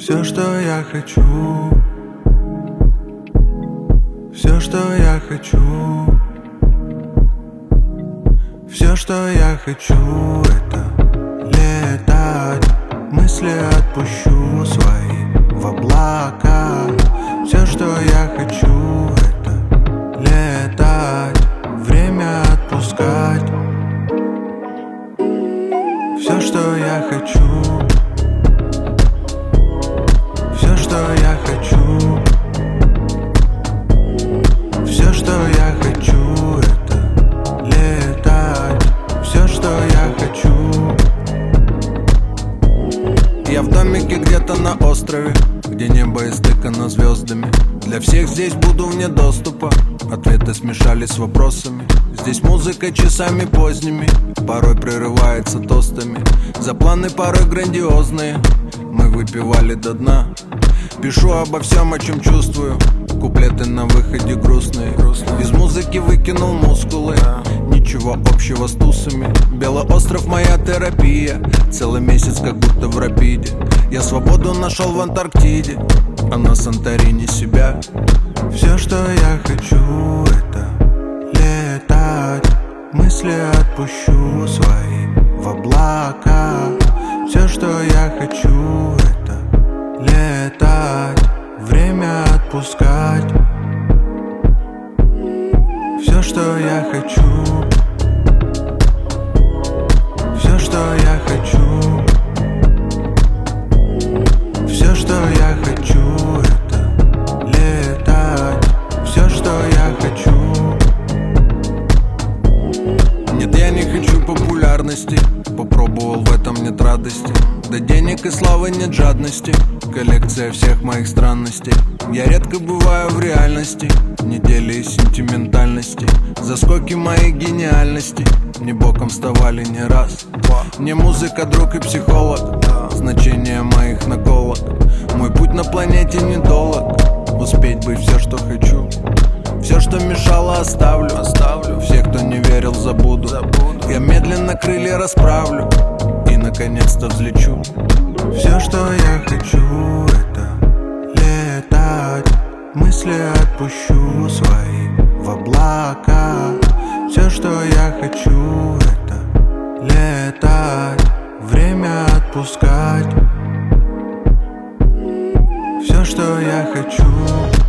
Все, что я хочу, все, что я хочу, все, что я хочу, это летать. Мысли отпущу свои в облака. Все, что я хочу, это летать, время отпускать. Все, что я хочу, все, что я хочу, все, что я хочу, это летать. Все, что я хочу. Я в домике где-то на острове, где небо истыкано звездами. Для всех здесь буду вне доступа. Ответы смешались с вопросами. Здесь музыка часами поздними, порой прерывается тостами. За планы порой грандиозные мы выпивали до дна. Пишу обо всем, о чем чувствую. Куплеты на выходе грустные. Из музыки выкинул мускулы. Ничего общего с тусами. Белоостров моя терапия. Целый месяц как будто в рапиде. Я свободу нашел в Антарктиде, а на Санторини себя. Все, что я хочу, это летать. Мысли отпущу свои в облака. Все, что я хочу, это летать, время отпускать. Все, что я хочу, все, что я хочу, все, что я хочу, это летать. Все, что я хочу. Нет, я не хочу популярности. Попробовал, в этом нет радости. До денег и славы нет жадности. Коллекция всех моих странностей. Я редко бываю в реальности. Недели и сентиментальности. Заскоки моей гениальности не боком вставали не раз. Мне музыка друг и психолог. Значение моих наколок. Мой путь на планете недолг. Успеть быть все, что хочу. Все, что мешало, оставлю. Всех, кто не верил, забуду. Я медленно крылья расправлю и наконец-то взлечу. Все, что я хочу, это летать. Мысли отпущу свои в облака. Все, что я хочу, это летать, время отпускать. Все, что я хочу.